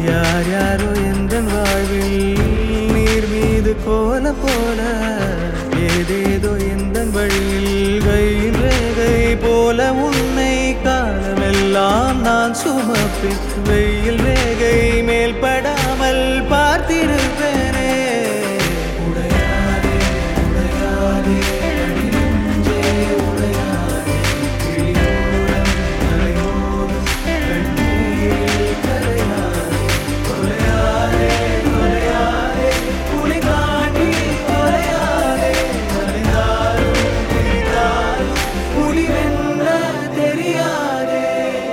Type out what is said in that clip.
யார் யாரோ எந்தன் வாழ்வில் நீர் மீது கோலம் போல ஏதேதோ எந்தன் வழியில் கையில் ரேகை போல உன்னை காலமெல்லாம் நான் சுமப்பேன் வெயில்